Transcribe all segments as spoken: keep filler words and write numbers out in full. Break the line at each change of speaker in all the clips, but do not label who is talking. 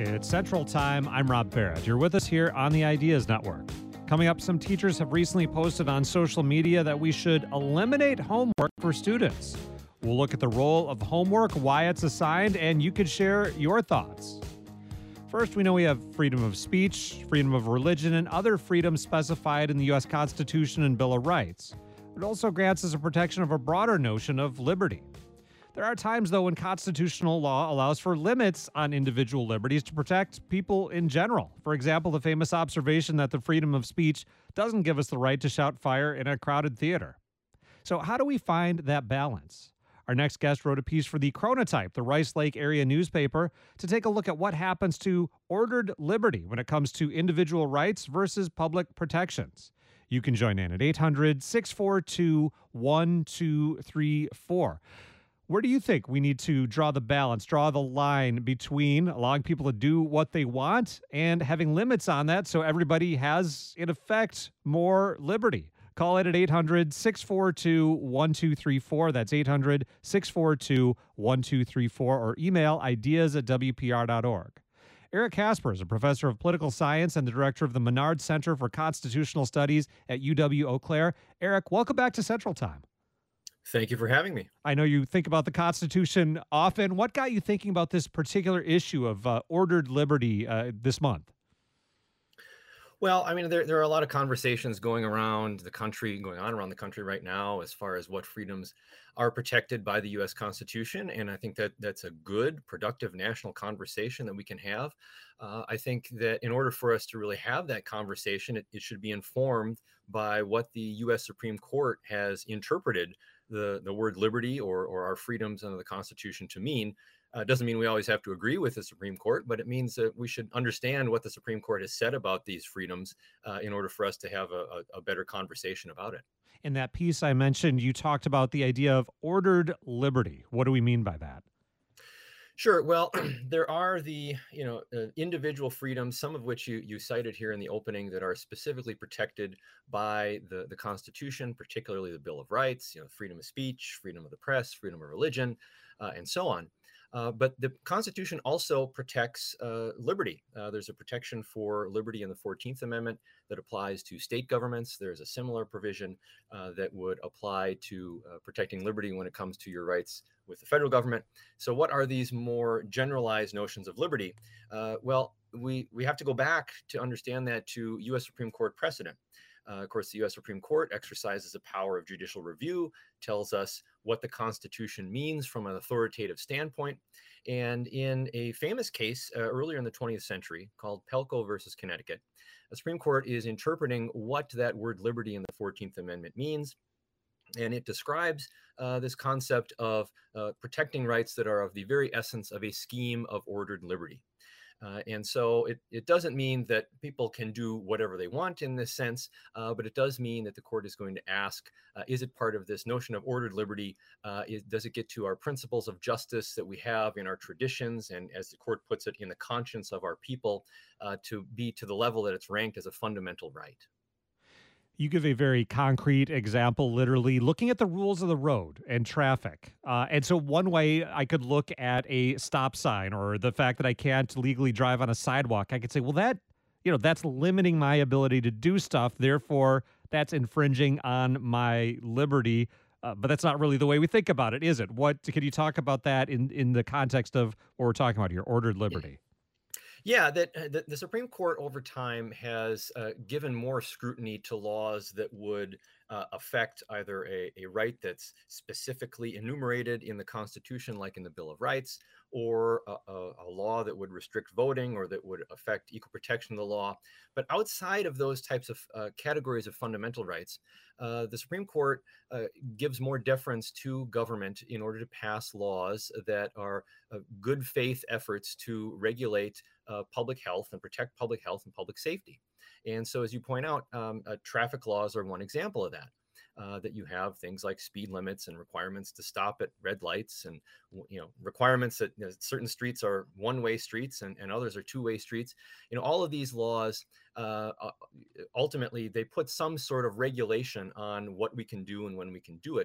It's Central Time. I'm Rob Barrett. You're with us here on the Ideas Network. Coming up, some teachers have recently posted on social media that we should eliminate homework for students. We'll look at the role of homework, why it's assigned, and you could share your thoughts. First, we know we have freedom of speech, freedom of religion, and other freedoms specified in the U S Constitution and Bill of Rights. It also grants us a protection of a broader notion of liberty. There are times, though, when constitutional law allows for limits on individual liberties to protect people in general. For example, the famous observation that the freedom of speech doesn't give us the right to shout fire in a crowded theater. So how do we find that balance? Our next guest wrote a piece for the Chronotype, the Rice Lake area newspaper, to take a look at what happens to ordered liberty when it comes to individual rights versus public protections. You can join in at eight hundred, six four two, one two three four. Where do you think we need to draw the balance, draw the line between allowing people to do what they want and having limits on that so everybody has, in effect, more liberty? Call it at eight hundred, six four two, one two three four. That's eight hundred, six four two, one two three four, or email ideas at w p r dot org. Eric Casper is a professor of political science and the director of the Menard Center for Constitutional Studies at U W-Eau Claire. Eric, welcome back to Central Time.
Thank you for having me.
I know you think about the Constitution often. What got you thinking about this particular issue of uh, ordered liberty uh, this month?
Well, I mean, there, there are a lot of conversations going around the country, going on around the country right now as far as what freedoms are protected by the U S Constitution. And I think that that's a good, productive national conversation that we can have. Uh, I think that in order for us to really have that conversation, it, it should be informed by what the U S Supreme Court has interpreted the, the word liberty or, or our freedoms under the Constitution to mean. Uh, doesn't mean we always have to agree with the Supreme Court, but it means that we should understand what the Supreme Court has said about these freedoms uh, in order for us to have a, a, a better conversation about it.
In that piece I mentioned, you talked about the idea of ordered liberty. What do we mean by that?
Sure. Well, there are the, you know, uh, individual freedoms, some of which you, you cited here in the opening that are specifically protected by the, the Constitution, particularly the Bill of Rights, you know, freedom of speech, freedom of the press, freedom of religion, uh, and so on. Uh, but the Constitution also protects uh, liberty. Uh, there's a protection for liberty in the fourteenth Amendment that applies to state governments. There's a similar provision uh, that would apply to uh, protecting liberty when it comes to your rights with the federal government. So what are these more generalized notions of liberty? Uh, well, we, we have to go back to understand that to U S Supreme Court precedent. Uh, of course, the U S Supreme Court exercises a power of judicial review, tells us what the Constitution means from an authoritative standpoint. And in a famous case uh, earlier in the twentieth century called Pelko versus Connecticut, the Supreme Court is interpreting what that word liberty in the fourteenth Amendment means. And it describes uh, this concept of uh, protecting rights that are of the very essence of a scheme of ordered liberty. Uh, and so it, it doesn't mean that people can do whatever they want in this sense, uh, but it does mean that the court is going to ask, uh, is it part of this notion of ordered liberty? Uh, is, does it get to our principles of justice that we have in our traditions, and as the court puts it, in the conscience of our people, uh, to be to the level that it's ranked as a fundamental right?
You give a very concrete example, literally looking at the rules of the road and traffic. Uh, and so one way I could look at a stop sign or the fact that I can't legally drive on a sidewalk, I could say, well, that, you know, that's limiting my ability to do stuff. Therefore, that's infringing on my liberty. Uh, but that's not really the way we think about it, is it? What can you talk about that in, in the context of what we're talking about here, ordered liberty?
Yeah, that uh, the, the Supreme Court over time has uh, given more scrutiny to laws that would uh, affect either a, a right that's specifically enumerated in the Constitution, like in the Bill of Rights, or a, a, a law that would restrict voting or that would affect equal protection of the law. But outside of those types of uh, categories of fundamental rights, uh, the Supreme Court uh, gives more deference to government in order to pass laws that are uh, good faith efforts to regulate uh, public health and protect public health and public safety. And so, as you point out, um, uh, traffic laws are one example of that. Uh, that you have things like speed limits and requirements to stop at red lights, and you know requirements that you know, certain streets are one-way streets and, and others are two-way streets. You know, all of these laws uh, ultimately they put some sort of regulation on what we can do and when we can do it.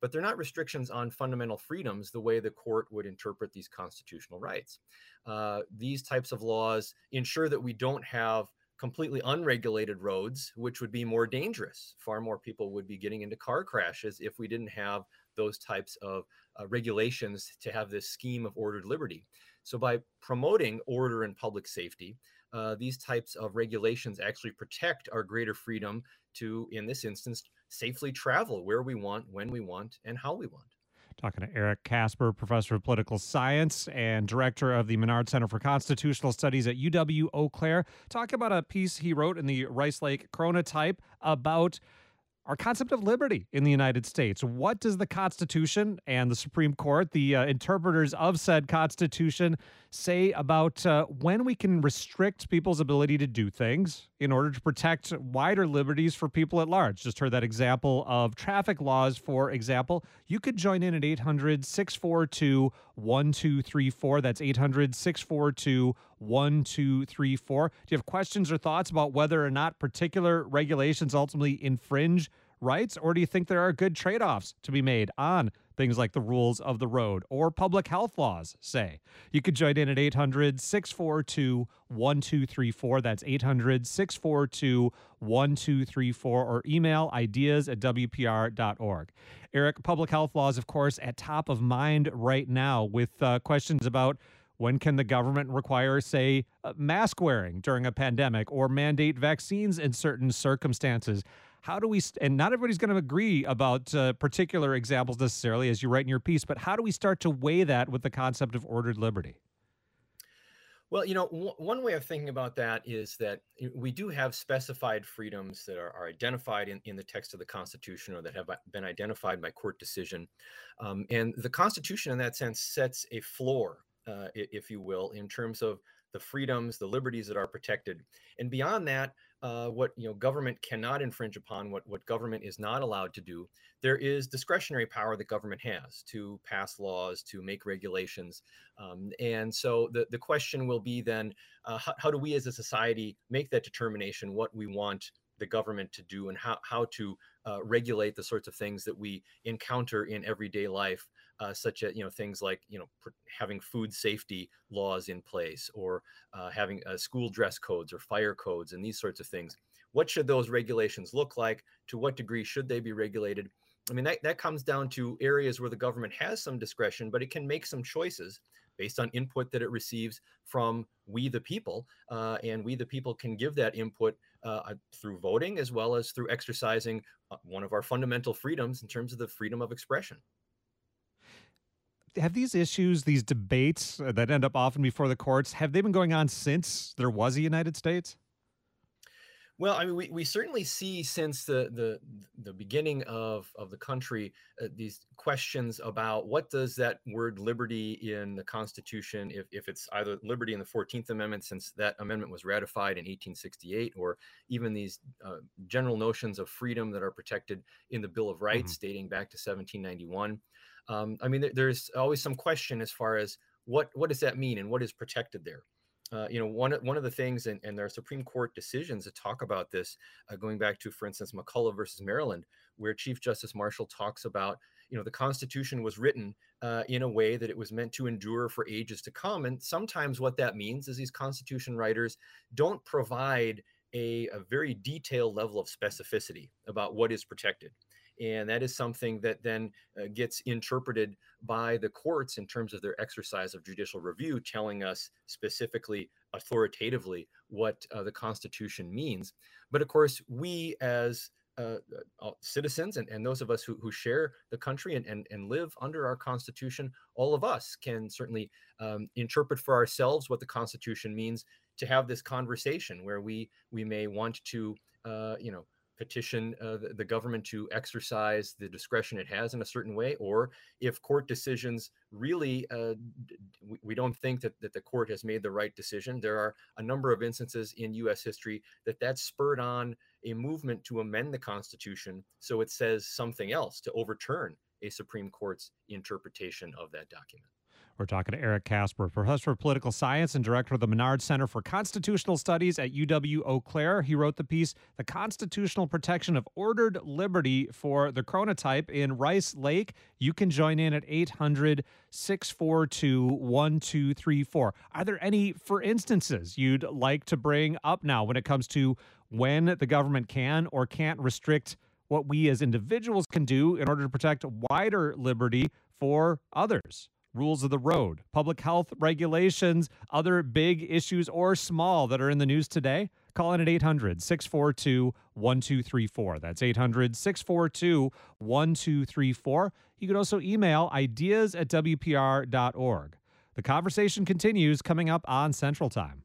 but they're not restrictions on fundamental freedoms the way the court would interpret these constitutional rights. Uh, these types of laws ensure that we don't have completely unregulated roads, which would be more dangerous. Far more people would be getting into car crashes if we didn't have those types of uh, regulations to have this scheme of ordered liberty. So by promoting order and public safety, uh, these types of regulations actually protect our greater freedom to, in this instance, safely travel where we want, when we want, and how we want.
Talking to Eric Casper, professor of political science and director of the Menard Center for Constitutional Studies at U W Eau Claire, talking about a piece he wrote in the Rice Lake Chronotype about our concept of liberty in the United States. What does the Constitution and the Supreme Court, the uh, interpreters of said Constitution, say about uh, when we can restrict people's ability to do things in order to protect wider liberties for people at large? Just heard that example of traffic laws, for example. You could join in at eight hundred, six four two, one two three four. That's eight hundred, six four two, one two three four. Do you have questions or thoughts about whether or not particular regulations ultimately infringe rights, or do you think there are good trade-offs to be made on things like the rules of the road or public health laws, say? You could join in at eight hundred, six four two, one two three four. That's eight hundred, six four two, one two three four, or email ideas at w p r dot org. Eric, public health laws, of course, at top of mind right now with uh, questions about when can the government require, say, uh, mask wearing during a pandemic or mandate vaccines in certain circumstances? How do we, st- and not everybody's going to agree about uh, particular examples necessarily, as you write in your piece, but how do we start to weigh that with the concept of ordered liberty?
Well, you know, w- one way of thinking about that is that we do have specified freedoms that are, are identified in, in the text of the Constitution, or that have been identified by court decision. Um, and the Constitution, in that sense, sets a floor, uh, if you will, in terms of the freedoms, the liberties that are protected. And beyond that, uh, what you know, government cannot infringe upon, what, what government is not allowed to do, there is discretionary power that government has to pass laws, to make regulations. Um, and so the, the question will be then, uh, how, how do we as a society make that determination, what we want the government to do, and how, how to uh, regulate the sorts of things that we encounter in everyday life, uh, such as, you know, things like, you know, pr- having food safety laws in place, or uh, having uh, school dress codes or fire codes and these sorts of things. What should those regulations look like? To what degree should they be regulated? I mean, that, that comes down to areas where the government has some discretion, but it can make some choices based on input that it receives from we the people. Uh, and we the people can give that input uh, through voting, as well as through exercising uh, one of our fundamental freedoms in terms of the freedom of expression.
Have these issues, these debates uh, that end up often before the courts, have they been going on since there was a United States?
Well, I mean, we, we certainly see since the the, the beginning of, of the country uh, these questions about what does that word liberty in the Constitution, if, if it's either liberty in the fourteenth Amendment, since that amendment was ratified in eighteen sixty-eight, or even these uh, general notions of freedom that are protected in the Bill of Rights, mm-hmm. dating back to seventeen ninety-one. Um, I mean, there, there's always some question as far as what, what does that mean and what is protected there. Uh, you know, one, one of the things, and, and there are Supreme Court decisions that talk about this, uh, going back to, for instance, McCullough versus Maryland, where Chief Justice Marshall talks about, you know, the Constitution was written uh, in a way that it was meant to endure for ages to come. And sometimes what that means is these Constitution writers don't provide a, a very detailed level of specificity about what is protected. And that is something that then uh, gets interpreted by the courts in terms of their exercise of judicial review, telling us specifically, authoritatively, what uh, the Constitution means. But of course, we as uh, uh, citizens, and, and those of us who, who share the country and, and, and live under our Constitution, all of us can certainly um, interpret for ourselves what the Constitution means, to have this conversation where we we may want to, uh, you know, petition uh, the, the government to exercise the discretion it has in a certain way, or if court decisions really, uh, we, we don't think that, that the court has made the right decision. There are a number of instances in U S history that that spurred on a movement to amend the Constitution so it says something else, to overturn a Supreme Court's interpretation of that document.
We're talking to Eric Casper, professor of political science and director of the Menard Center for Constitutional Studies at U W Eau Claire. He wrote the piece, The Constitutional Protection of Ordered Liberty for the Chronotype in Rice Lake. You can join in at eight hundred, six four two, one two three four. Are there any, for instances, you'd like to bring up now when it comes to when the government can or can't restrict what we as individuals can do in order to protect wider liberty for others? Rules of the road, public health regulations, other big issues or small that are in the news today? Call in at eight hundred, six four two, one two three four. That's eight hundred, six four two, one two three four. You can also email ideas at W P R dot org. The conversation continues coming up on Central Time.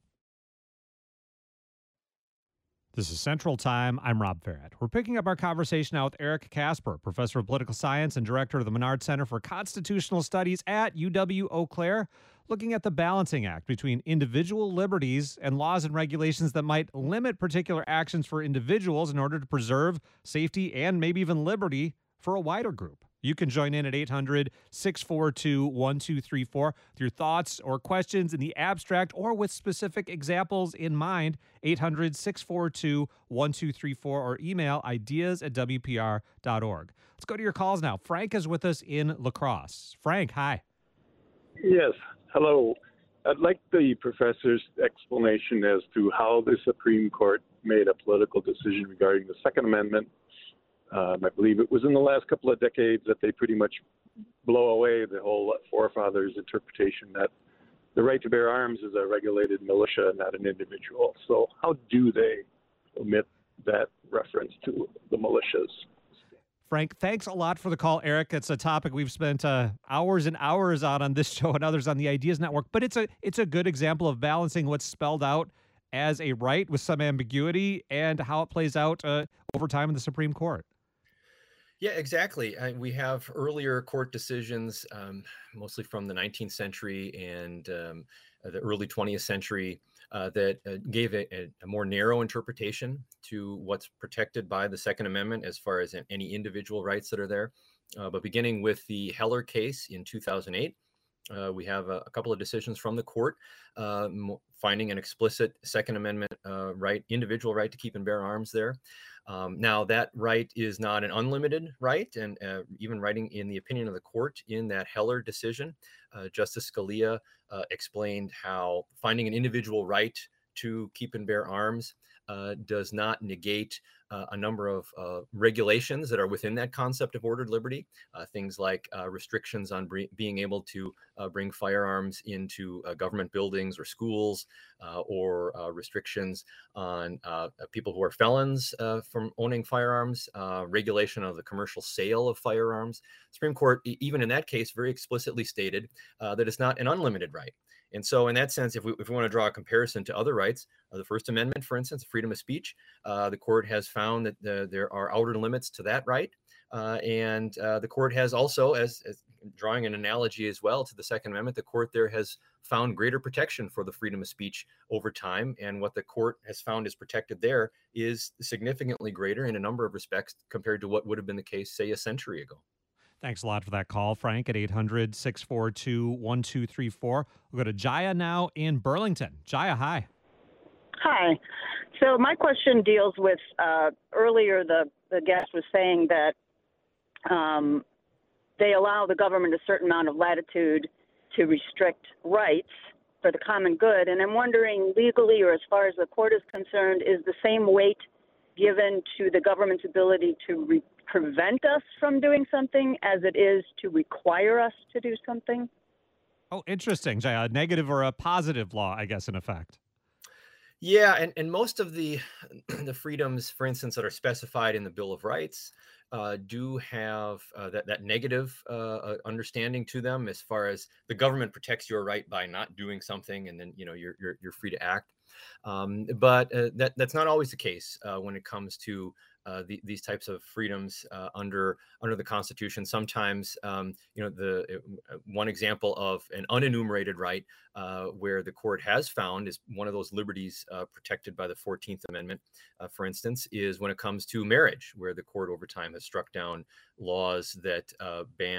This is Central Time. I'm Rob Farrett. We're picking up our conversation now with Eric Casper, professor of political science and director of the Menard Center for Constitutional Studies at U W Eau Claire, looking at the balancing act between individual liberties and laws and regulations that might limit particular actions for individuals in order to preserve safety and maybe even liberty for a wider group. You can join in at eight hundred, six four two, one two three four with your thoughts or questions in the abstract or with specific examples in mind. eight hundred, six four two, one two three four or email ideas at W P R dot org. Let's go to your calls now. Frank is with us in La Crosse. Frank, hi.
Yes, hello. I'd like the professor's explanation as to how the Supreme Court made a political decision regarding the Second Amendment. Um, I believe it was in the last couple of decades that they pretty much blow away the whole forefathers' interpretation that the right to bear arms is a regulated militia, not an individual. So how do they omit that reference to the militias?
Frank, thanks a lot for the call, Eric. It's a topic we've spent uh, hours and hours on on this show and others on the Ideas Network, but it's a it's a good example of balancing what's spelled out as a right with some ambiguity and how it plays out uh, over time in the Supreme Court.
Yeah, exactly. I, we have earlier court decisions, um, mostly from the nineteenth century and um, the early twentieth century, uh, that uh, gave a, a, a more narrow interpretation to what's protected by the Second Amendment as far as any individual rights that are there. Uh, but beginning with the Heller case in two thousand eight, uh, we have a, a couple of decisions from the court uh, finding an explicit Second Amendment uh, right, individual right to keep and bear arms there. Um, now, that right is not an unlimited right, and uh, even writing in the opinion of the court in that Heller decision, uh, Justice Scalia uh, explained how finding an individual right to keep and bear arms uh, does not negate uh, a number of uh, regulations that are within that concept of ordered liberty, uh, things like uh, restrictions on bre- being able to uh, bring firearms into uh, government buildings or schools, uh, or uh, restrictions on uh, people who are felons uh, from owning firearms, uh, regulation of the commercial sale of firearms. Supreme Court, e- even in that case, very explicitly stated uh, that it's not an unlimited right. And so in that sense, if we, if we want to draw a comparison to other rights, uh, the First Amendment, for instance, freedom of speech, uh, the court has found that the, there are outer limits to that right. Uh, and uh, the court has also, as, as drawing an analogy as well to the Second Amendment, the court there has found greater protection for the freedom of speech over time. And what the court has found is protected there is significantly greater in a number of respects compared to what would have been the case, say, a century ago.
Thanks a lot for that call, Frank, at eight hundred, six four two, one two three four. We'll go to Jaya now in Burlington. Jaya, hi.
Hi. So my question deals with, uh, earlier the, the guest was saying that um, they allow the government a certain amount of latitude to restrict rights for the common good. And I'm wondering, legally or as far as the court is concerned, is the same weight given to the government's ability to re- prevent us from doing something as it is to require us to do something?
Oh, interesting, Jaya. A negative or a positive law, I guess, in effect.
Yeah, and, and most of the the freedoms, for instance, that are specified in the Bill of Rights uh, do have uh, that, that negative uh, uh, understanding to them as far as the government protects your right by not doing something, and then, you know, you're, you're, you're free to act. Um, but uh, that, that's not always the case uh, when it comes to uh, the, these types of freedoms uh, under under the Constitution. Sometimes, um, you know, the uh, one example of an unenumerated right uh, where the court has found is one of those liberties uh, protected by the fourteenth Amendment, uh, for instance, is when it comes to marriage, where the court over time has struck down laws that uh, banned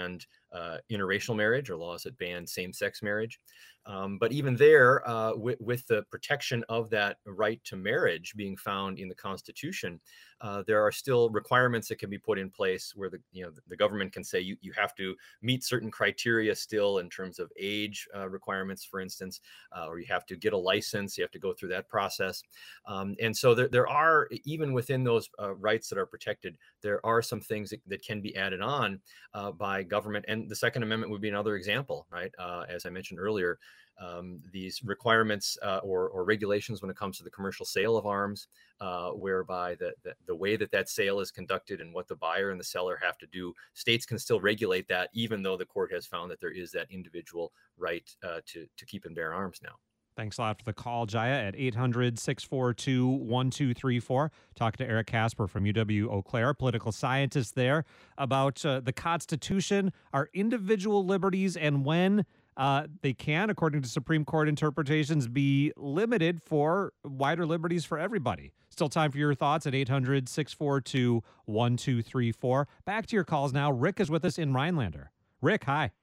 uh, interracial marriage or laws that ban same-sex marriage. Um, but even there, uh, with, with the protection of that right to marriage being found in the Constitution, uh, there are still requirements that can be put in place where the you know the government can say you you have to meet certain criteria still in terms of age uh, requirements, for instance, uh, or you have to get a license. You have to go through that process, um, and so there there are, even within those uh, rights that are protected, there are some things that, that can be added on uh, by government. And the Second Amendment would be another example, right? Uh, as I mentioned earlier, um, these requirements uh, or, or regulations when it comes to the commercial sale of arms, uh, whereby the, the, the way that that sale is conducted and what the buyer and the seller have to do, states can still regulate that, even though the court has found that there is that individual right uh, to, to keep and bear arms now.
Thanks a lot for the call, Jaya, at eight hundred, six four two, one two three four. Talking to Eric Casper from U W Eau Claire, political scientist there, about uh, the Constitution, our individual liberties, and when uh, they can, according to Supreme Court interpretations, be limited for wider liberties for everybody. Still time for your thoughts at eight hundred, six four two, one two three four. Back to your calls now. Rick is with us in Rhinelander. Rick, hi.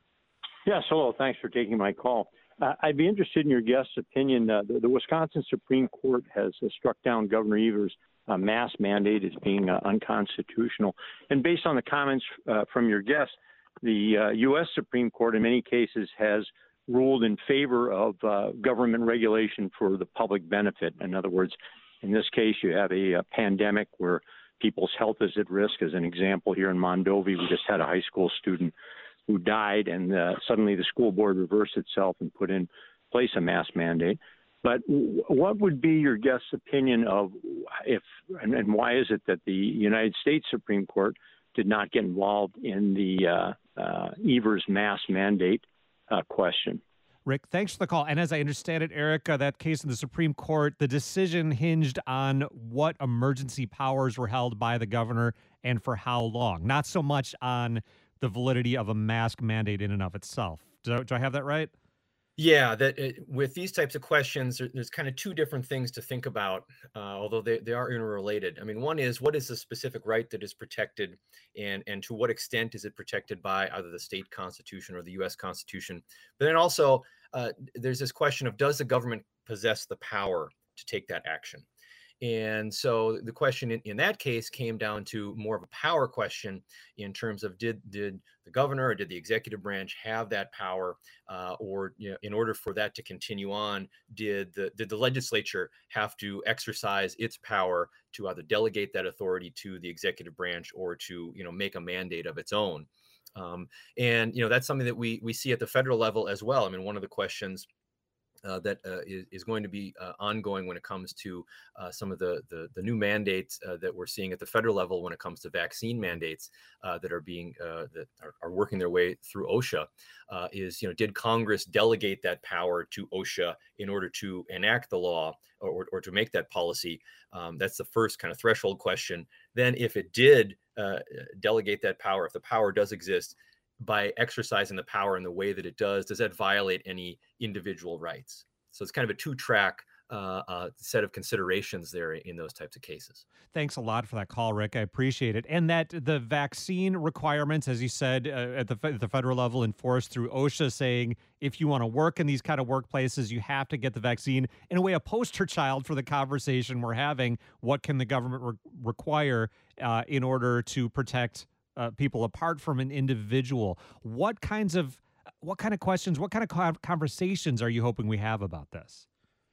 Yes, hello. Thanks for taking my call. Uh, I'd be interested in your guest's opinion. Uh, the, the Wisconsin Supreme Court has uh, struck down Governor Evers' uh, mask mandate as being uh, unconstitutional. And based on the comments uh, from your guest, the uh, U S Supreme Court in many cases has ruled in favor of uh, government regulation for the public benefit. In other words, in this case, you have a, a pandemic where people's health is at risk. As an example, here in Mondovi, we just had a high school student who died, and uh, suddenly the school board reversed itself and put in place a mask mandate. But w- what would be your guest's opinion of if, and, and why is it that the United States Supreme Court did not get involved in the uh, uh, Evers mask mandate uh, question?
Rick, thanks for the call. And as I understand it, Eric, uh, that case in the Supreme Court, the decision hinged on what emergency powers were held by the governor and for how long, not so much on the validity of a mask mandate in and of itself. Do, do I have that right?
Yeah, that it, with these types of questions, there, there's kind of two different things to think about, uh, although they, they are interrelated. I mean, one is, what is the specific right that is protected, and, and to what extent is it protected by either the state constitution or the U S Constitution? But then also, uh, there's this question of, does the government possess the power to take that action? And so the question in, in that case came down to more of a power question in terms of, did did the governor or did the executive branch have that power, uh, or you know, in order for that to continue on, did the did the legislature have to exercise its power to either delegate that authority to the executive branch or to you know make a mandate of its own? Um, and you know that's something that we we see at the federal level as well. I mean, one of the questions Uh, that uh, is, is going to be uh, ongoing when it comes to uh, some of the, the, the new mandates uh, that we're seeing at the federal level when it comes to vaccine mandates uh, that are being uh, that are, are working their way through OSHA. Uh, is you know did Congress delegate that power to OSHA in order to enact the law or, or to make that policy? Um, that's the first kind of threshold question. Then, if it did uh, delegate that power, if the power does exist, by exercising the power in the way that it does, does that violate any individual rights? So it's kind of a two-track uh, uh, set of considerations there in those types of cases.
Thanks a lot for that call, Rick. I appreciate it. And that the vaccine requirements, as you said, uh, at, the, at the federal level enforced through OSHA, saying if you want to work in these kind of workplaces, you have to get the vaccine. In a way, a poster child for the conversation we're having. What can the government re- require uh, in order to protect Uh, people apart from an individual? What kinds of, what kind of questions, what kind of conversations are you hoping we have about this?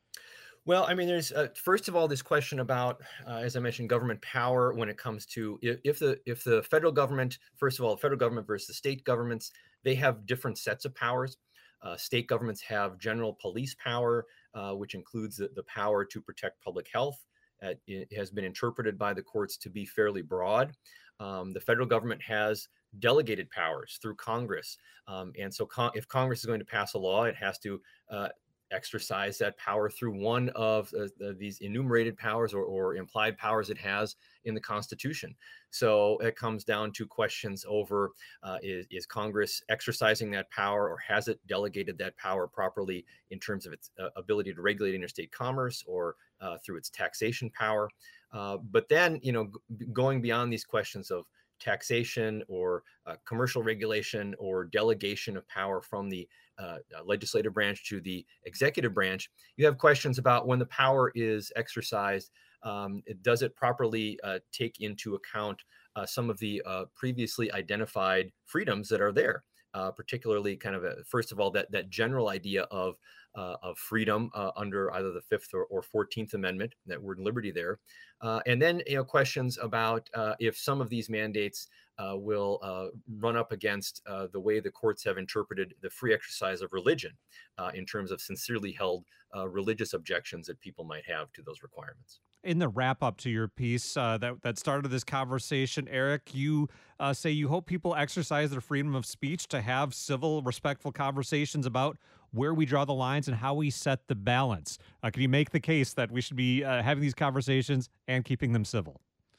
Well, I mean, there's uh, first of all this question about, uh, as I mentioned, government power when it comes to if, if the if the federal government, first of all, the federal government versus the state governments, they have different sets of powers. Uh, state governments have general police power, uh, which includes the, the power to protect public health. Uh, it has been interpreted by the courts to be fairly broad. Um, the federal government has delegated powers through Congress. Um, and so con- if Congress is going to pass a law, it has to uh, exercise that power through one of uh, the, these enumerated powers or, or implied powers it has in the Constitution. So it comes down to questions over, uh, is, is Congress exercising that power, or has it delegated that power properly in terms of its uh, ability to regulate interstate commerce or uh, through its taxation power? Uh, but then, you know, g- going beyond these questions of taxation or uh, commercial regulation or delegation of power from the uh, legislative branch to the executive branch. You have questions about when the power is exercised, um, it, does it properly uh, take into account uh, some of the uh, previously identified freedoms that are there? Uh, particularly kind of a, first of all, that, that general idea of, uh, of freedom uh, under either the fifth or, or fourteenth Amendment, that word liberty there. Uh, and then, you know, questions about uh, if some of these mandates uh, will uh, run up against uh, the way the courts have interpreted the free exercise of religion uh, in terms of sincerely held uh, religious objections that people might have to those requirements.
In the wrap up to your piece uh, that, that started this conversation, Eric, you uh, say you hope people exercise their freedom of speech to have civil, respectful conversations about where we draw the lines and how we set the balance. Uh, can you make the case that we should be uh, having these conversations and keeping them civil?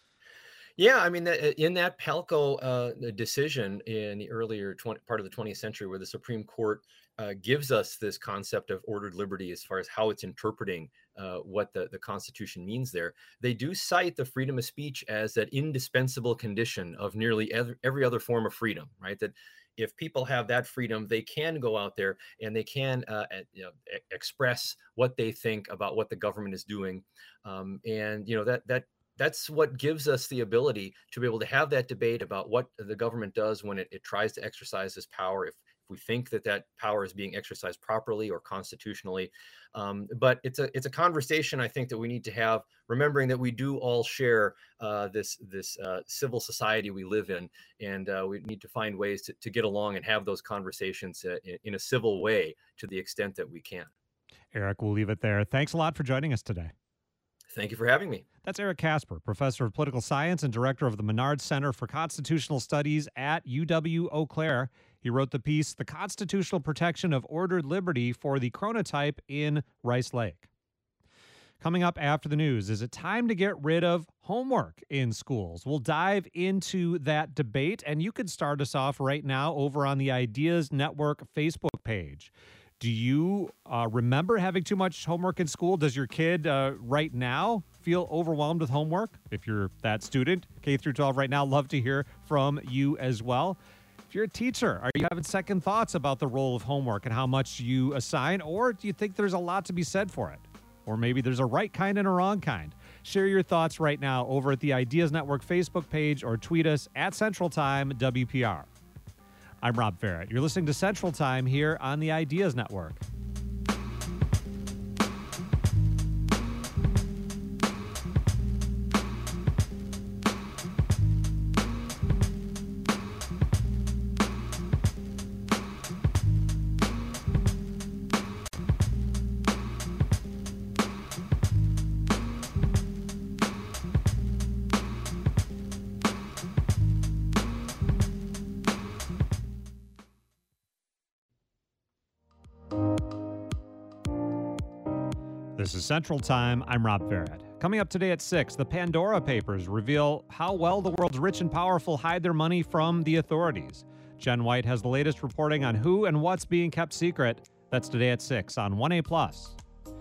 Yeah, I mean, in that Palco uh, decision in the earlier twenty, part of the twentieth century, where the Supreme Court uh, gives us this concept of ordered liberty as far as how it's interpreting uh, what the, the Constitution means there, they do cite the freedom of speech as that indispensable condition of nearly every, every other form of freedom, right? That if people have that freedom, they can go out there and they can uh, you know, express what they think about what the government is doing. Um, and, you know, that that that's what gives us the ability to be able to have that debate about what the government does when it, it tries to exercise this power, if, if we think that that power is being exercised properly or constitutionally. Um, but it's a it's a conversation, I think, that we need to have, remembering that we do all share uh, this this uh, civil society we live in, and uh, we need to find ways to, to get along and have those conversations uh, in, in a civil way to the extent that we can.
Eric, we'll leave it there. Thanks a lot for joining us today.
Thank you for having me.
That's Eric Casper, professor of political science and director of the Menard Center for Constitutional Studies at U W-Eau Claire. He wrote the piece, The Constitutional Protection of Ordered Liberty for the Chronotype in Rice Lake. Coming up after the news, is it time to get rid of homework in schools? We'll dive into that debate, and you can start us off right now over on the Ideas Network Facebook page. Do you uh, remember having too much homework in school? Does your kid uh, right now feel overwhelmed with homework? If you're that student, K through twelve right now, love to hear from you as well. If you're a teacher, are you having second thoughts about the role of homework and how much you assign? Or do you think there's a lot to be said for it? Or maybe there's a right kind and a wrong kind. Share your thoughts right now over at the Ideas Network Facebook page or tweet us at Central Time W P R. I'm Rob Barrett. You're listening to Central Time here on the Ideas Network. This is Central Time. I'm Rob Barrett. Coming up today at six, the Pandora Papers reveal how well the world's rich and powerful hide their money from the authorities. Jen White has the latest reporting on who and what's being kept secret. That's today at six on one A plus.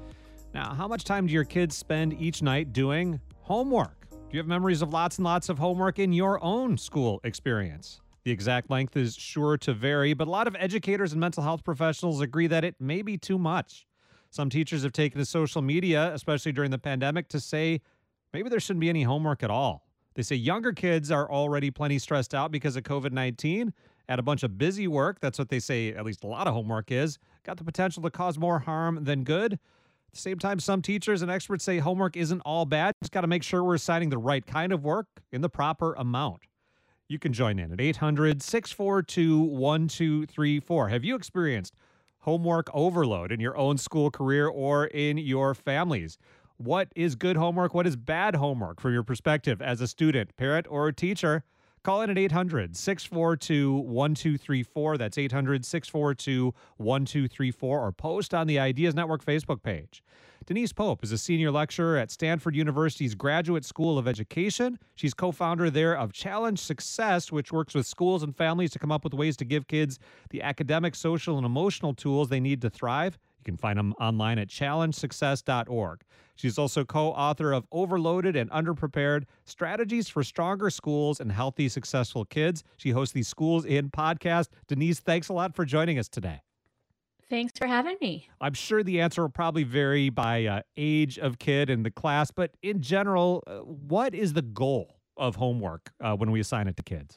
Now, how much time do your kids spend each night doing homework? Do you have memories of lots and lots of homework in your own school experience? The exact length is sure to vary, but a lot of educators and mental health professionals agree that it may be too much. Some teachers have taken to social media, especially during the pandemic, to say maybe there shouldn't be any homework at all. They say younger kids are already plenty stressed out because of COVID nineteen, had a bunch of busy work. That's what they say at least a lot of homework is. Got the potential to cause more harm than good. At the same time, some teachers and experts say homework isn't all bad. Just got to make sure we're assigning the right kind of work in the proper amount. You can join in at eight hundred, six four two, one two three four. Have you experienced homework overload in your own school career or in your families? What is good homework? What is bad homework from your perspective as a student, parent, or a teacher? Call in at eight hundred, six four two, one two three four. That's eight hundred, six four two, one two three four, or post on the Ideas Network Facebook page. Denise Pope is a senior lecturer at Stanford University's Graduate School of Education. She's co-founder there of Challenge Success, which works with schools and families to come up with ways to give kids the academic, social, and emotional tools they need to thrive. You can find them online at challenge success dot org. She's also co-author of Overloaded and Underprepared: Strategies for Stronger Schools and Healthy, Successful Kids. She hosts the Schools In podcast. Denise, thanks a lot for joining us today.
Thanks for having me.
I'm sure the answer will probably vary by uh, age of kid in the class, but in general, uh, what is the goal of homework uh, when we assign it to kids?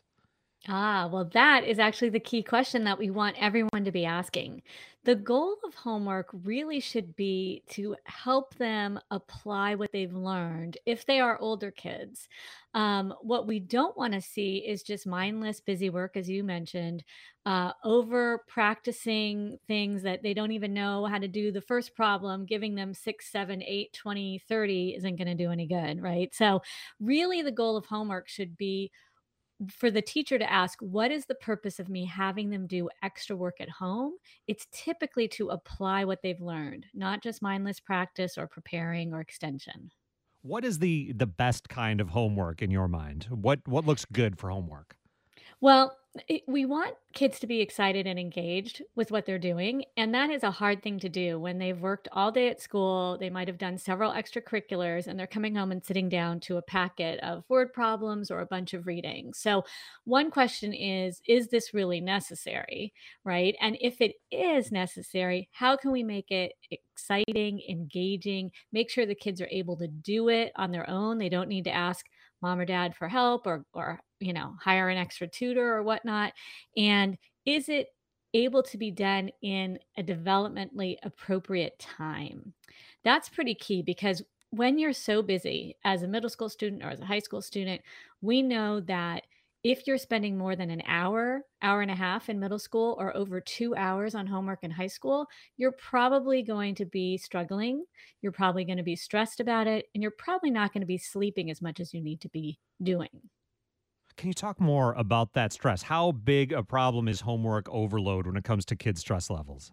Ah, well, that is actually the key question that we want everyone to be asking. The goal of homework really should be to help them apply what they've learned if they are older kids. Um, what we don't want to see is just mindless, busy work, as you mentioned, uh, over practicing things that they don't even know how to do the first problem, giving them six, seven, eight, twenty, thirty isn't going to do any good, right? So, really, the goal of homework should be for the teacher to ask, what is the purpose of me having them do extra work at home? It's typically to apply what they've learned, not just mindless practice or preparing or extension.
What is the the best kind of homework in your mind? What what looks good for homework?
Well, it, we want kids to be excited and engaged with what they're doing. And that is a hard thing to do when they've worked all day at school. They might have done several extracurriculars and they're coming home and sitting down to a packet of word problems or a bunch of reading. So, one question is Is this really necessary? Right. And if it is necessary, how can we make it exciting, engaging, make sure the kids are able to do it on their own? They don't need to ask mom or dad for help or or you know hire an extra tutor or whatnot. And is it able to be done in a developmentally appropriate time? That's pretty key because when you're so busy as a middle school student or as a high school student, we know that if you're spending more than an hour, hour and a half in middle school or over two hours on homework in high school, you're probably going to be struggling. You're probably going to be stressed about it, and you're probably not going to be sleeping as much as you need to be doing.
Can you talk more about that stress? How big a problem is homework overload when it comes to kids' stress levels?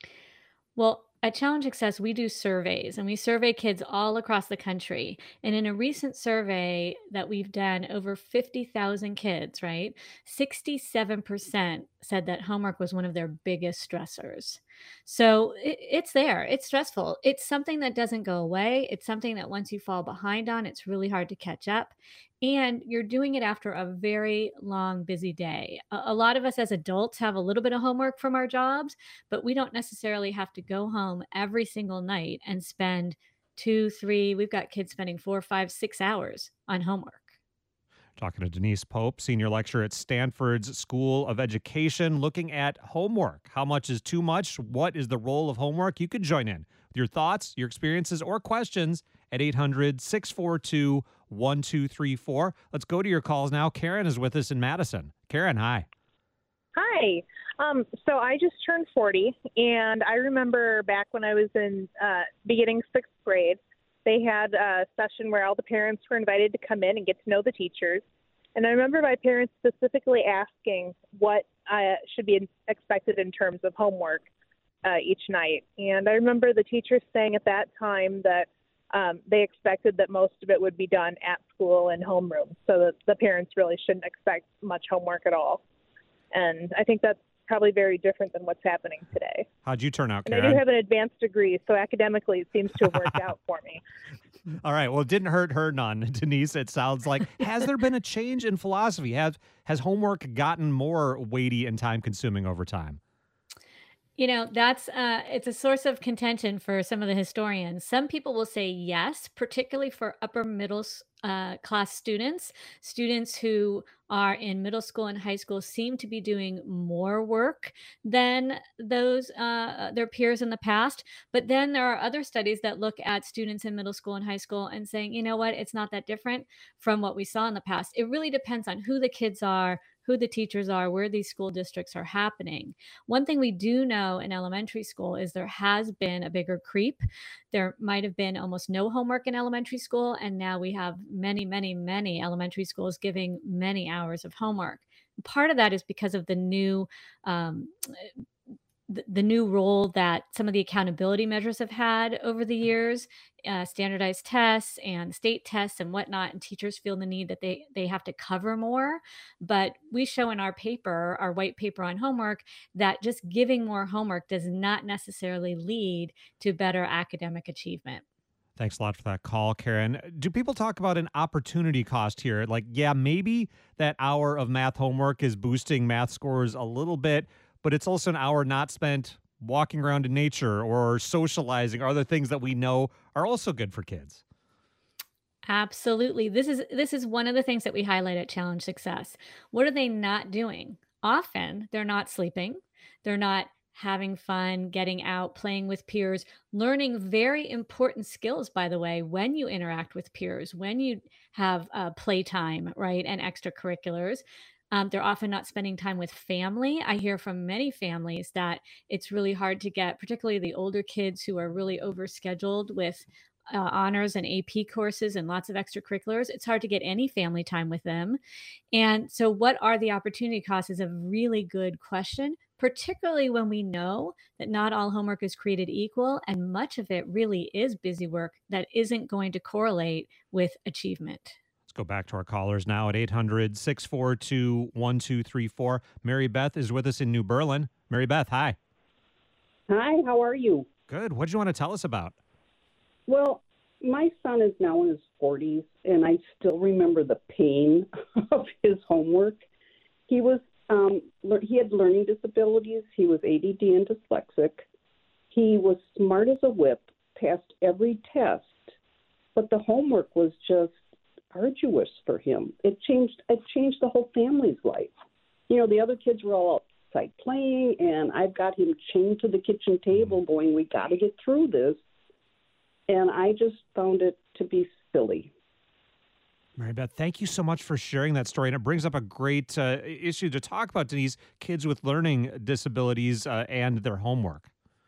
Well, at Challenge Success, we do surveys and we survey kids all across the country. And in a recent survey that we've done, over fifty thousand kids, right? sixty-seven percent said that homework was one of their biggest stressors. So it, it's there, it's stressful. It's something that doesn't go away. It's something that once you fall behind on, it's really hard to catch up. And you're doing it after a very long, busy day. A, a lot of us as adults have a little bit of homework from our jobs, but we don't necessarily have to go home every single night and spend two, three, we've got kids spending four, five, six hours on homework.
Talking to Denise Pope, senior lecturer at Stanford's School of Education, looking at homework. How much is too much? What is the role of homework? You could join in with your thoughts, your experiences, or questions at eight hundred, six four two, one two three four. Let's go to your calls now. Karen is with us in Madison. Karen, hi.
Hi. Um, so I just turned forty, and I remember back when I was in uh, beginning sixth grade, they had a session where all the parents were invited to come in and get to know the teachers. And I remember my parents specifically asking what uh, should be expected in terms of homework uh, each night. And I remember the teachers saying at that time that um, they expected that most of it would be done at school in homeroom, so that the parents really shouldn't expect much homework at all. And I think that's probably very different than what's happening today.
How'd you turn out,
And
Karen?
I do have an advanced degree, so academically it seems to have worked out for me.
All right. Well, it didn't hurt her none, Denise, it sounds like. Has there been a change in philosophy? Has, has homework gotten more weighty and time-consuming over time?
You know, that's uh, it's a source of contention for some of the historians. Some people will say yes, particularly for upper middle s- uh, class students. Students who are in middle school and high school seem to be doing more work than those uh, their peers in the past. But then there are other studies that look at students in middle school and high school and saying, you know what, it's not that different from what we saw in the past. It really depends on who the kids are, who the teachers are, where these school districts are happening. One thing we do know in elementary school is there has been a bigger creep. There might have been almost no homework in elementary school, and now we have many, many, many elementary schools giving many hours of homework. Part of that is because of the new um, the, the new role that some of the accountability measures have had over the years, uh, standardized tests and state tests and whatnot, and teachers feel the need that they they have to cover more. But we show in our paper, our white paper on homework, that just giving more homework does not necessarily lead to better academic achievement.
Thanks a lot for that call, Karen. Do people talk about an opportunity cost here? Like, yeah, maybe that hour of math homework is boosting math scores a little bit, but it's also an hour not spent walking around in nature or socializing or other things that we know are also good for kids.
Absolutely. This is this is one of the things that we highlight at Challenge Success. What are they not doing? Often they're not sleeping. They're not having fun, getting out, playing with peers, learning very important skills, by the way, when you interact with peers, when you have uh, playtime, right, and extracurriculars. Um, they're often not spending time with family. I hear from many families that it's really hard to get, particularly the older kids who are really overscheduled with uh, honors and A P courses and lots of extracurriculars. It's hard to get any family time with them. And so, what are the opportunity costs is a really good question, particularly when we know that not all homework is created equal, and much of it really is busy work that isn't going to correlate with achievement.
Let's go back to our callers now at eight hundred, six four two, one two three four. Mary Beth is with us in New Berlin. Mary Beth, hi.
Hi, how are you?
Good. What did you want to tell us about?
Well, my son is now in his forties, and I still remember the pain of his homework. He was um, lear- he had learning disabilities. He was A D D and dyslexic. He was smart as a whip, passed every test, but the homework was just arduous for him. It changed. It changed the whole family's life. You know, the other kids were all outside playing, and I've got him chained to the kitchen table, going, "We got to get through this." And I just found it to be silly.
Mary Beth, thank you so much for sharing that story. And it brings up a great uh, issue to talk about, Denise, kids with learning disabilities uh, and their homework.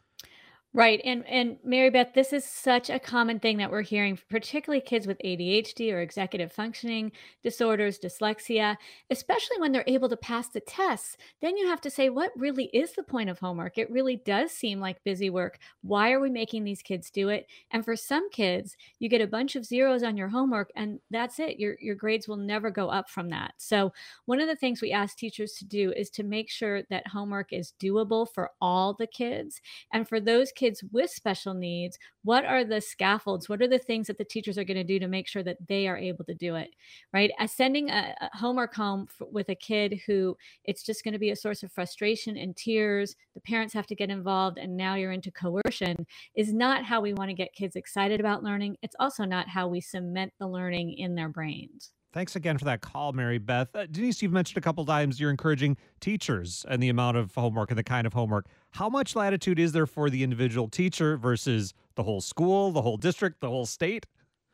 Right. And and Mary Beth, this is such a common thing that we're hearing, particularly kids with A D H D or executive functioning disorders, dyslexia, especially when they're able to pass the tests. Then you have to say, what really is the point of homework? It really does seem like busy work. Why are we making these kids do it? And for some kids, you get a bunch of zeros on your homework and that's it. Your your grades will never go up from that. So one of the things we ask teachers to do is to make sure that homework is doable for all the kids. And for those kids with special needs, what are the scaffolds? What are the things that the teachers are going to do to make sure that they are able to do it, right? As sending a, a homework home f- with a kid who it's just going to be a source of frustration and tears, the parents have to get involved, and now you're into coercion, is not how we want to get kids excited about learning. It's also not how we cement the learning in their brains.
Thanks again for that call, Mary Beth. Uh, Denise, you've mentioned a couple times you're encouraging teachers and the amount of homework and the kind of homework. How much latitude is there for the individual teacher versus the whole school, the whole district, the whole state?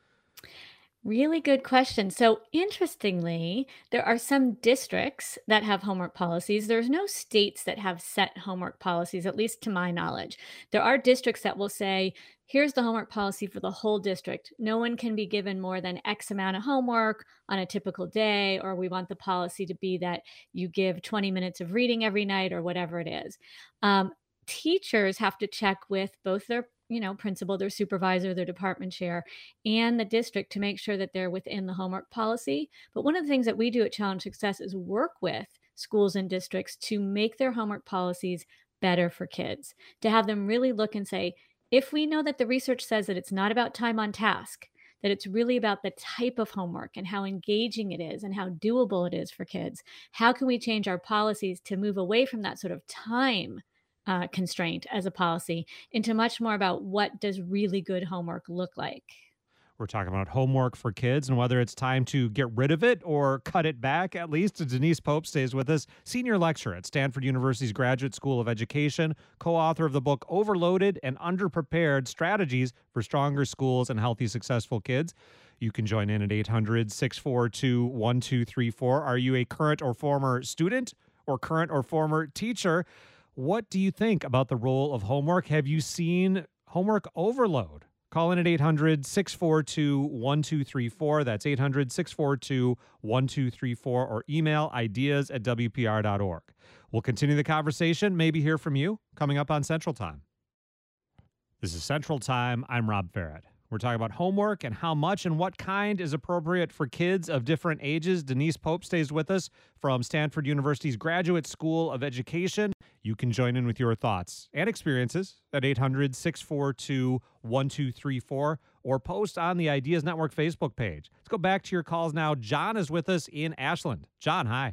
Really good question. So, interestingly, there are some districts that have homework policies. There's no states that have set homework policies, at least to my knowledge. There are districts that will say, here's the homework policy for the whole district. No one can be given more than X amount of homework on a typical day, or we want the policy to be that you give twenty minutes of reading every night, or whatever it is. Um, teachers have to check with both their you know, principal, their supervisor, their department chair, and the district to make sure that they're within the homework policy. But one of the things that we do at Challenge Success is work with schools and districts to make their homework policies better for kids, to have them really look and say, if we know that the research says that it's not about time on task, that it's really about the type of homework and how engaging it is and how doable it is for kids, how can we change our policies to move away from that sort of time uh, constraint as a policy into much more about what does really good homework look like?
We're talking about homework for kids and whether it's time to get rid of it or cut it back, at least. Denise Pope stays with us, senior lecturer at Stanford University's Graduate School of Education, co-author of the book Overloaded and Underprepared: Strategies for Stronger Schools and Healthy, Successful Kids. You can join in at eight hundred, six four two, one two three four. Are you a current or former student or current or former teacher? What do you think about the role of homework? Have you seen homework overload? Call in at eight hundred, six four two, one two three four. That's eight hundred, six four two, one two three four, or email ideas at W P R dot org. We'll continue the conversation, maybe hear from you, coming up on Central Time. This is Central Time. I'm Rob Barrett. We're talking about homework and how much and what kind is appropriate for kids of different ages. Denise Pope stays with us from Stanford University's Graduate School of Education. You can join in with your thoughts and experiences at eight hundred, six four two, one two three four or post on the Ideas Network Facebook page. Let's go back to your calls now. John is with us in Ashland. John, hi.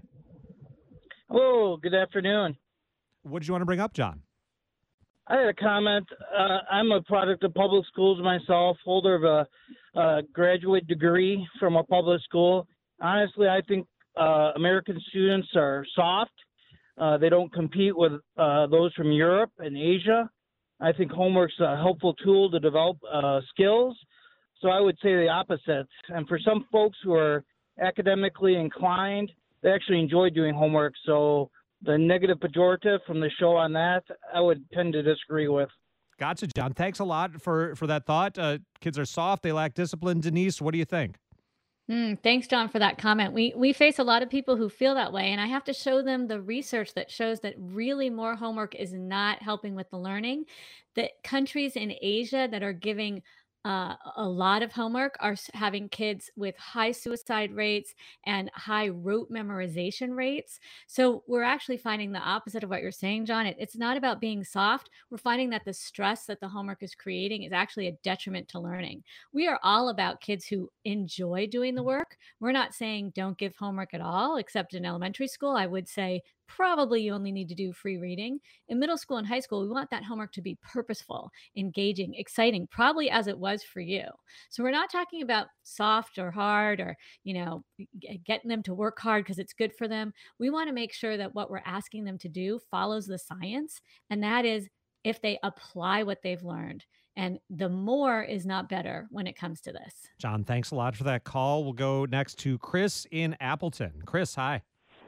Hello, good afternoon.
What did you want to bring up, John?
I had a comment. Uh, I'm a product of public schools myself, holder of a, a graduate degree from a public school. Honestly, I think uh, American students are soft. Uh, they don't compete with uh, those from Europe and Asia. I think homework's a helpful tool to develop uh, skills. So I would say the opposite. And for some folks who are academically inclined, they actually enjoy doing homework. So the negative pejorative from the show on that, I would tend to disagree with.
Gotcha, John. Thanks a lot for, for that thought. Uh, kids are soft. They lack discipline. Denise, what do you think?
Mm, thanks, John, for that comment. We we face a lot of people who feel that way, and I have to show them the research that shows that really more homework is not helping with the learning. That countries in Asia that are giving uh, a lot of homework are s- having kids with high suicide rates and high rote memorization rates. So we're actually finding the opposite of what you're saying, John. It, it's not about being soft. We're finding that the stress that the homework is creating is actually a detriment to learning. We are all about kids who enjoy doing the work. We're not saying don't give homework at all, except in elementary school. I would say probably you only need to do free reading. In middle school and high school, we want that homework to be purposeful, engaging, exciting, probably as it was for you. So we're not talking about soft or hard or, you know, g- getting them to work hard because it's good for them. We want to make sure that what we're asking them to do follows the science, and that is if they apply what they've learned. And the more is not better when it comes to this.
John, thanks a lot for that call. We'll go next to Chris in Appleton. Chris, hi.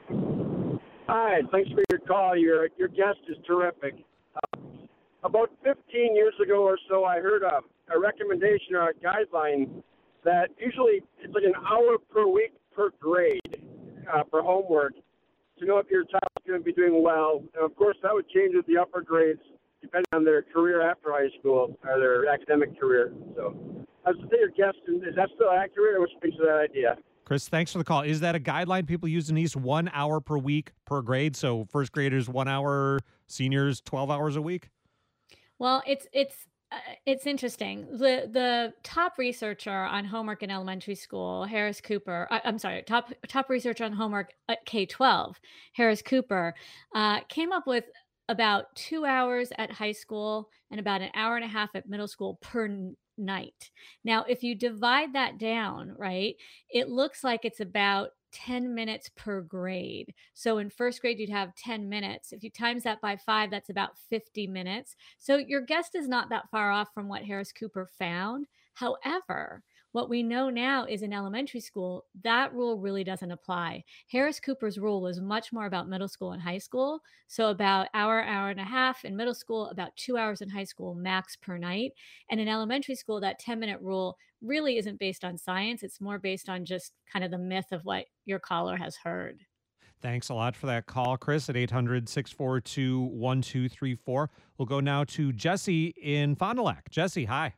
Hi, thanks for your call. Your your guest is terrific. Uh, about fifteen years ago or so, I heard a, a recommendation or a guideline that usually it's like an hour per week per grade uh, for homework to know if your child's going to be doing well. And of course, that would change with the upper grades depending on their career after high school or their academic career. So I was say your guest, is that still accurate, or what speaks to that idea?
Chris, thanks for the call. Is that a guideline people use, Denise? One hour per week per grade? So first graders, one hour, seniors, twelve hours a week?
Well, it's it's uh, it's interesting. The the top researcher on homework in elementary school, Harris Cooper, I, I'm sorry, top top researcher on homework at K twelve, Harris Cooper, uh, came up with about two hours at high school and about an hour and a half at middle school per n- night. Now, if you divide that down, right, it looks like it's about ten minutes per grade. So in first grade, you'd have ten minutes. If you times that by five, that's about fifty minutes. So your guest is not that far off from what Harris Cooper found. However, what we know now is in elementary school, that rule really doesn't apply. Harris Cooper's rule was much more about middle school and high school. So about hour, hour and a half in middle school, about two hours in high school max per night. And in elementary school, that ten minute rule really isn't based on science. It's more based on just kind of the myth of what your caller has heard.
Thanks a lot for that call, Chris, at eight hundred, six four two, one two three four. We'll go now to Jesse in Fond du Lac. Jesse, hi.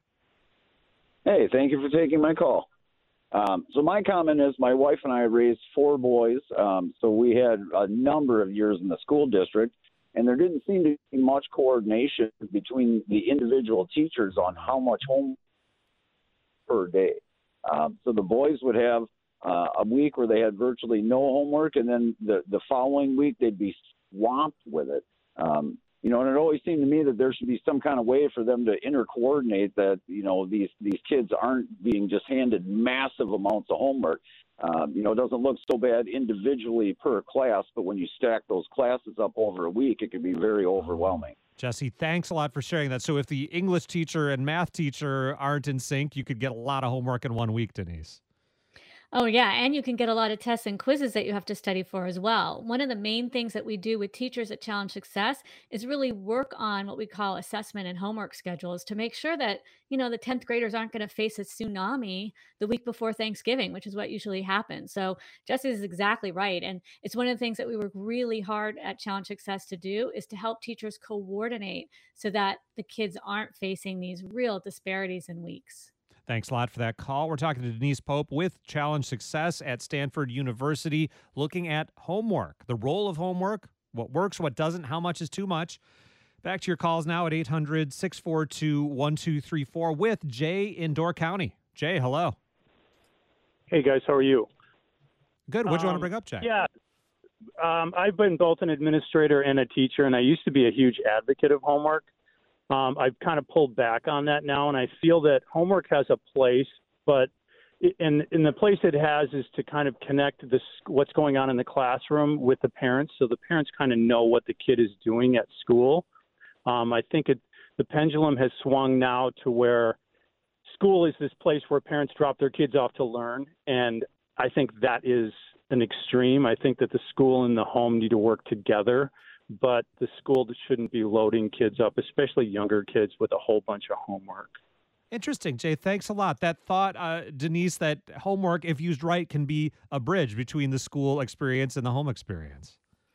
Hey, thank you for taking my call. Um, so my comment is my wife and I raised four boys, um, so we had a number of years in the school district, and there didn't seem to be much coordination between the individual teachers on how much homework per day. Um, so the boys would have uh, a week where they had virtually no homework, and then the, the following week they'd be swamped with it. Um, You know, and it always seemed to me that there should be some kind of way for them to intercoordinate that, you know, these, these kids aren't being just handed massive amounts of homework. Um, you know, it doesn't look so bad individually per class, but when you stack those classes up over a week, it can be very overwhelming.
Jesse, thanks a lot for sharing that. So if the English teacher and math teacher aren't in sync, you could get a lot of homework in one week, Denise.
Oh, yeah. And you can get a lot of tests and quizzes that you have to study for as well. One of the main things that we do with teachers at Challenge Success is really work on what we call assessment and homework schedules to make sure that, you know, the tenth graders aren't going to face a tsunami the week before Thanksgiving, which is what usually happens. So Jesse is exactly right. And it's one of the things that we work really hard at Challenge Success to do is to help teachers coordinate so that the kids aren't facing these real disparities in weeks.
Thanks a lot for that call. We're talking to Denise Pope with Challenge Success at Stanford University, looking at homework, the role of homework, what works, what doesn't, how much is too much. Back to your calls now at eight hundred, six four two, one two three four with Jay in Door County. Jay, hello.
Hey, guys, how are you?
Good. What do you want to
Um,
bring up, Jay?
Yeah, um, I've been both an administrator and a teacher, and I used to be a huge advocate of homework. Um, I've kind of pulled back on that now, and I feel that homework has a place, but it, and, and the place it has is to kind of connect this what's going on in the classroom with the parents, so the parents kind of know what the kid is doing at school. Um, I think it, the pendulum has swung now to where school is this place where parents drop their kids off to learn, and I think that is an extreme. I think that the school and the home need to work together, but the school shouldn't be loading kids up, especially younger kids, with a whole bunch of homework.
Interesting, Jay. Thanks a lot. That thought, uh, Denise, that homework, if used right, can be a bridge between the school experience and the home experience.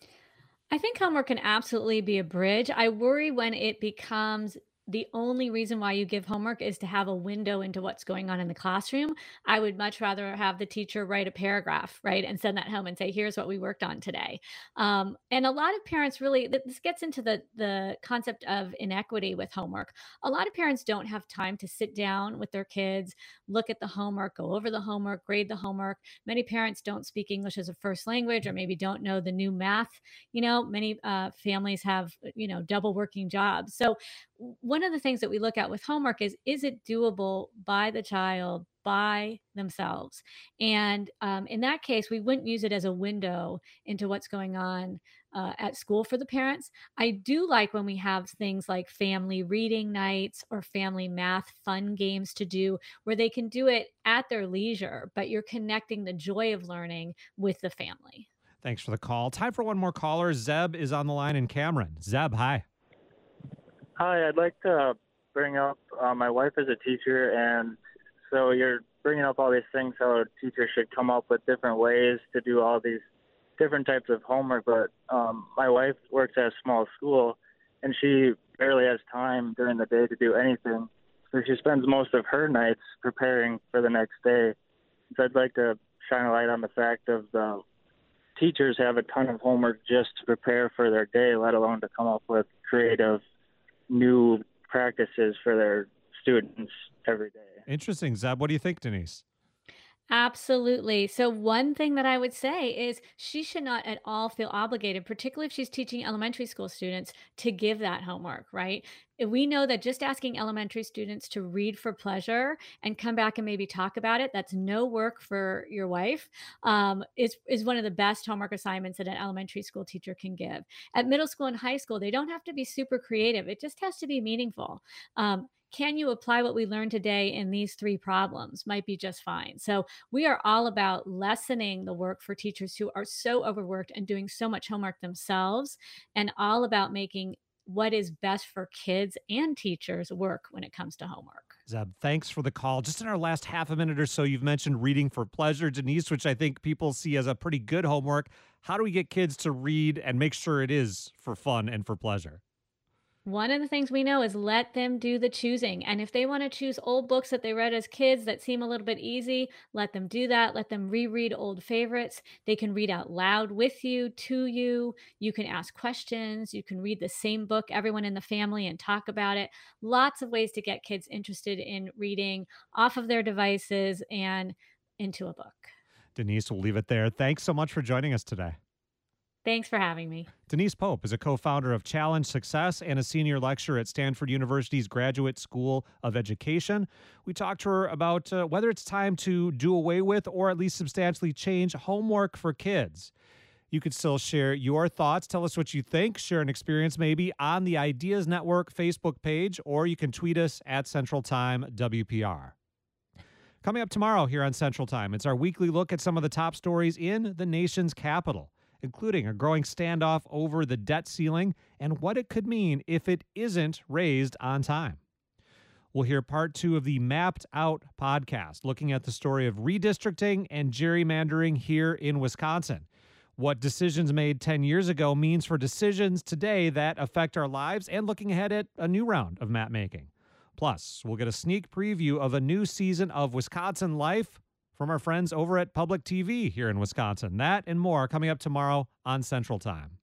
I think homework can absolutely be a bridge. I worry when it becomes the only reason why you give homework is to have a window into what's going on in the classroom. I would much rather have the teacher write a paragraph, right, and send that home and say, "Here's what we worked on today." Um, and a lot of parents really, th- this gets into the the concept of inequity with homework. A lot of parents don't have time to sit down with their kids, look at the homework, go over the homework, grade the homework. Many parents don't speak English as a first language, or maybe don't know the new math. You know, many uh, families have, you know, double working jobs. So one of the things that we look at with homework is is it doable by the child by themselves, and um, in that case we wouldn't use it as a window into what's going on uh, at school for the parents. I do like when we have things like family reading nights or family math fun games to do where they can do it at their leisure, but you're connecting the joy of learning with the family.
Thanks for the call. Time for one more caller. Zeb is on the line in Cameron. Zeb, hi.
Hi, I'd like to bring up uh, my wife is a teacher, and so you're bringing up all these things how a teacher should come up with different ways to do all these different types of homework. But um, my wife works at a small school, and she barely has time during the day to do anything. So she spends most of her nights preparing for the next day. So I'd like to shine a light on the fact of the teachers have a ton of homework just to prepare for their day, let alone to come up with creative new practices for their students every day.
Interesting, Zeb. What do you think, Denise?
Absolutely. So one thing that I would say is she should not at all feel obligated, particularly if she's teaching elementary school students, to give that homework, right? We know that just asking elementary students to read for pleasure and come back and maybe talk about it, that's no work for your wife, um, is, is one of the best homework assignments that an elementary school teacher can give. At middle school and high school, they don't have to be super creative. It just has to be meaningful. Um, can you apply what we learned today in these three problems? Might be just fine. So we are all about lessening the work for teachers who are so overworked and doing so much homework themselves, and all about making what is best for kids and teachers work when it comes to homework.
Zeb, thanks for the call. Just in our last half a minute or so, you've mentioned reading for pleasure, Denise, which I think people see as a pretty good homework. How do we get kids to read and make sure it is for fun and for pleasure?
One of the things we know is let them do the choosing. And if they want to choose old books that they read as kids that seem a little bit easy, let them do that. Let them reread old favorites. They can read out loud with you, to you. You can ask questions. You can read the same book, everyone in the family, and talk about it. Lots of ways to get kids interested in reading off of their devices and into a book.
Denise, we'll leave it there. Thanks so much for joining us today.
Thanks for having me.
Denise Pope is a co-founder of Challenge Success and a senior lecturer at Stanford University's Graduate School of Education. We talked to her about uh, whether it's time to do away with or at least substantially change homework for kids. You could still share your thoughts. Tell us what you think. Share an experience maybe on the Ideas Network Facebook page, or you can tweet us at Central Time W P R. Coming up tomorrow here on Central Time, it's our weekly look at some of the top stories in the nation's capital, including a growing standoff over the debt ceiling and what it could mean if it isn't raised on time. We'll hear part two of the Mapped Out podcast, looking at the story of redistricting and gerrymandering here in Wisconsin. What decisions made ten years ago means for decisions today that affect our lives, and looking ahead at a new round of map making. Plus, we'll get a sneak preview of a new season of Wisconsin Life from our friends over at Public T V here in Wisconsin. That and more coming up tomorrow on Central Time.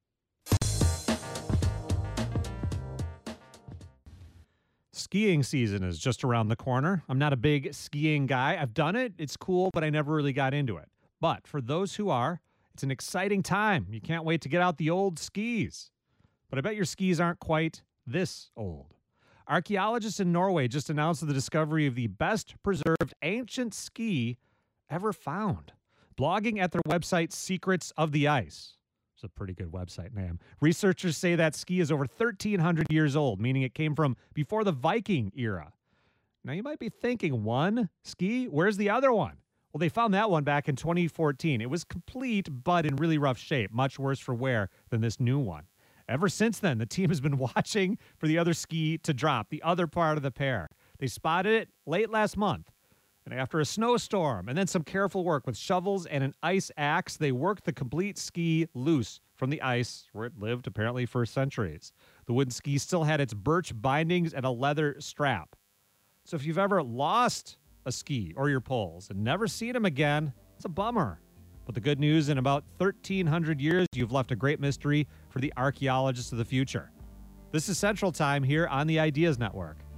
Skiing season is just around the corner. I'm not a big skiing guy. I've done it. It's cool, but I never really got into it. But for those who are, it's an exciting time. You can't wait to get out the old skis. But I bet your skis aren't quite this old. Archaeologists in Norway just announced the discovery of the best preserved ancient ski ever found. Blogging at their website, Secrets of the Ice. It's a pretty good website name. Researchers say that ski is over thirteen hundred years old, meaning it came from before the Viking era. Now you might be thinking, one ski? Where's the other one? Well, they found that one back in twenty fourteen. It was complete, but in really rough shape, much worse for wear than this new one. Ever since then, the team has been watching for the other ski to drop, the other part of the pair. They spotted it late last month. And after a snowstorm and then some careful work with shovels and an ice axe, they worked the complete ski loose from the ice where it lived apparently for centuries. The wooden ski still had its birch bindings and a leather strap. So if you've ever lost a ski or your poles and never seen them again, it's a bummer. But the good news, in about thirteen hundred years, you've left a great mystery for the archaeologists of the future. This is Central Time here on the Ideas Network.